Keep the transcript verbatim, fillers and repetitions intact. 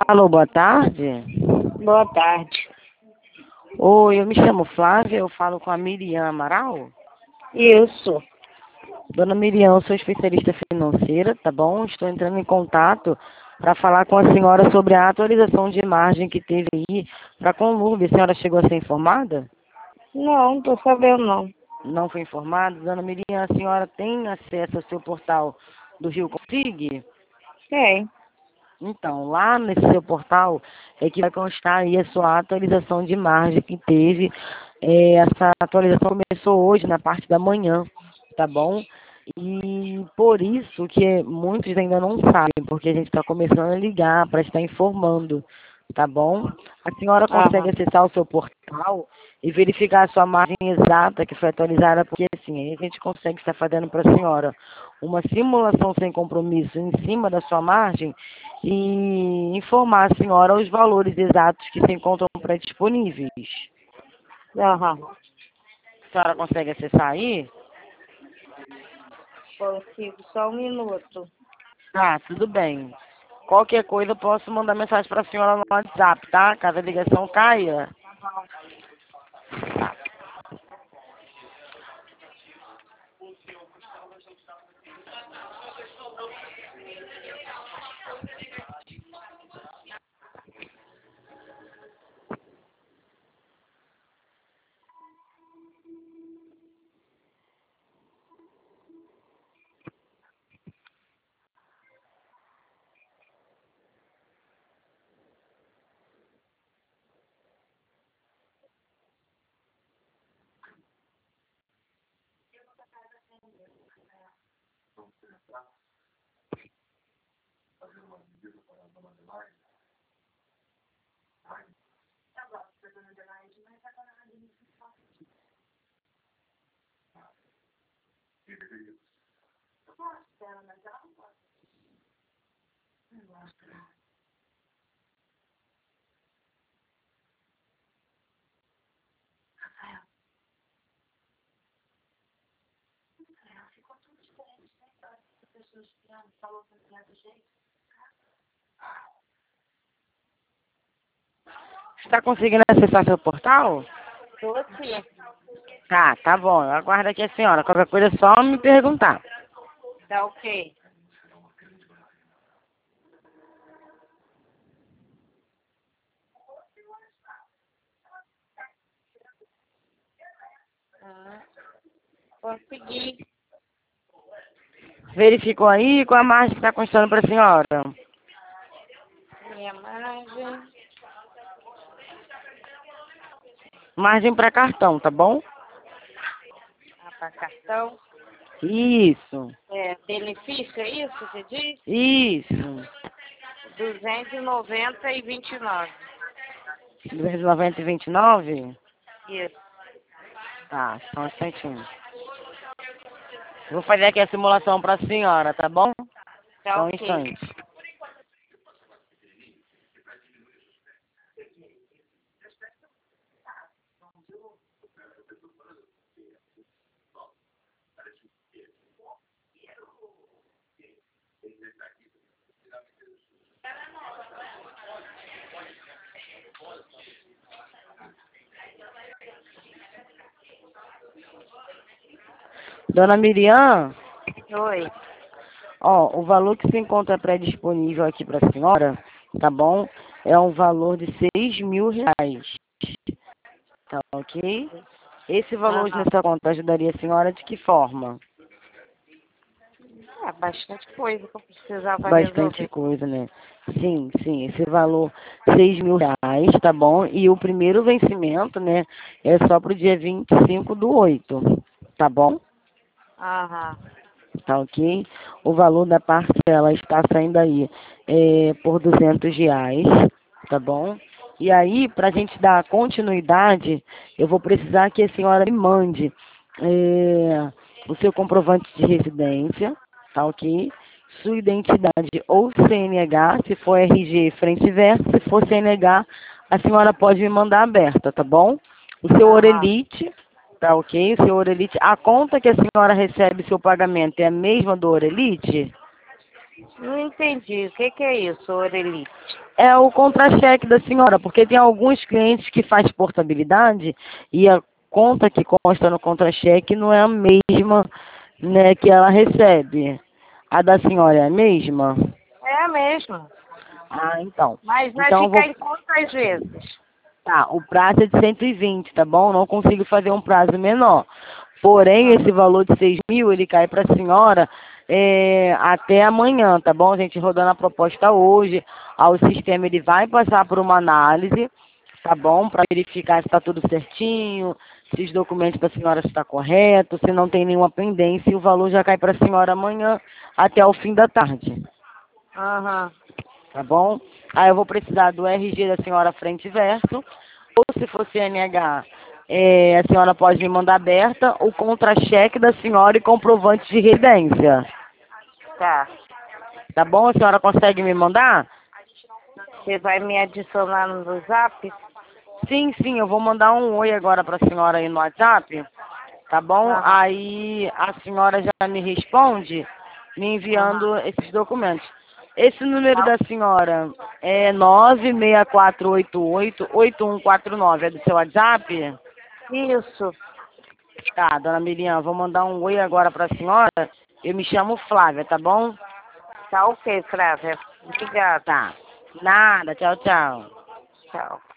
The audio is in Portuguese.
Alô, boa tarde. Boa tarde. Oi, eu me chamo Flávia, eu falo com a Miriam Amaral. Isso. Dona Miriam, eu sou especialista financeira, tá bom? Estou entrando em contato para falar com a senhora sobre a atualização de margem que teve aí para a Conlube. A senhora chegou a ser informada? Não, não tô sabendo não. Não foi informada? Dona Miriam, a senhora tem acesso ao seu portal do Rio Config? Tem. Então, lá nesse seu portal é que vai constar aí a sua atualização de margem que teve. É, essa atualização começou hoje, na parte da manhã, tá bom? E por isso que muitos ainda não sabem, porque a gente está começando a ligar para estar informando, tá bom? A senhora consegue Aham. acessar o seu portal e verificar a sua margem exata que foi atualizada, porque assim, aí a gente consegue estar fazendo para a senhora uma simulação sem compromisso em cima da sua margem e informar a senhora os valores exatos que se encontram pré-disponíveis. Aham. A senhora consegue acessar aí? Consigo, só um minuto. Tá, tudo bem. Qualquer coisa eu posso mandar mensagem para a senhora no WhatsApp, tá? Caso a ligação caia. Está conseguindo acessar seu portal? Tô aqui. Tá, tá bom. Eu aguardo aqui a senhora. Qualquer coisa é só me perguntar. Tá ok. Ah, consegui. Verificou aí qual a margem que está constando para a senhora? Minha margem. Margem para cartão, tá bom? Ah, pra cartão. Isso, É, benefício, é isso que você diz? isso. duzentos e noventa e vinte e nove. duzentos e noventa e vinte e nove? Isso. Tá, só um instantinho. Vou fazer aqui a simulação para a senhora, tá bom? Tá Só um ok. instante. Dona Miriam, Oi. ó, o valor que se encontra pré-disponível aqui para a senhora, tá bom? É um valor de seis mil reais, tá ok? Esse valor hoje Aham. nessa conta ajudaria a senhora de que forma? É bastante coisa que eu precisava Bastante resolver. coisa, né? Sim, sim, esse valor, seis mil reais, tá bom? E o primeiro vencimento, né, é só pro dia vinte e cinco do oito, tá bom? Aham. Tá ok? O valor da parcela está saindo aí é, por duzentos reais, tá bom? E aí, para a gente dar continuidade, eu vou precisar que a senhora me mande é, o seu comprovante de residência, tá ok? Sua identidade ou C N H, se for R G, frente e verso, se for C N H, a senhora pode me mandar aberta, tá bom? O seu Aham. Orelite, tá ok? O seu Orelite, a conta que a senhora recebe seu pagamento é a mesma do Orelite? Não entendi. O que que é isso, Orelite? É o contra-cheque da senhora, porque tem alguns clientes que faz portabilidade e a conta que consta no contra-cheque não é a mesma, né, que ela recebe. A da senhora é a mesma? É a mesma. Ah, então. Mas vai Então eu ficar vou... em quantas vezes? Tá, o prazo é de cento e vinte, tá bom? Não consigo fazer um prazo menor. Porém, esse valor de seis mil, ele cai para a senhora é, até amanhã, tá bom? A gente rodando a proposta hoje, aí o sistema ele vai passar por uma análise, tá bom? Para verificar se está tudo certinho, se os documentos da senhora estão corretos, se não tem nenhuma pendência, e o valor já cai para a senhora amanhã até o fim da tarde. Aham. Tá bom? Aí eu vou precisar do R G da senhora frente e verso, ou se for C N H, é, a senhora pode me mandar aberta, o contra-cheque da senhora e comprovante de residência. Tá. Tá bom? A senhora consegue me mandar? Você vai me adicionar no zap? Sim, sim, eu vou mandar um oi agora para a senhora aí no WhatsApp, tá bom? Aham. Aí a senhora já me responde me enviando Aham. esses documentos. Esse número Tá. da senhora é nove seis quatro oito oito, oito um quatro nove, é do seu WhatsApp? Isso. Tá, dona Miriam, vou mandar um oi agora para a senhora. Eu me chamo Flávia, tá bom? Tá ok, Flávia. Obrigada. Tá. Nada, tchau, tchau. Tchau.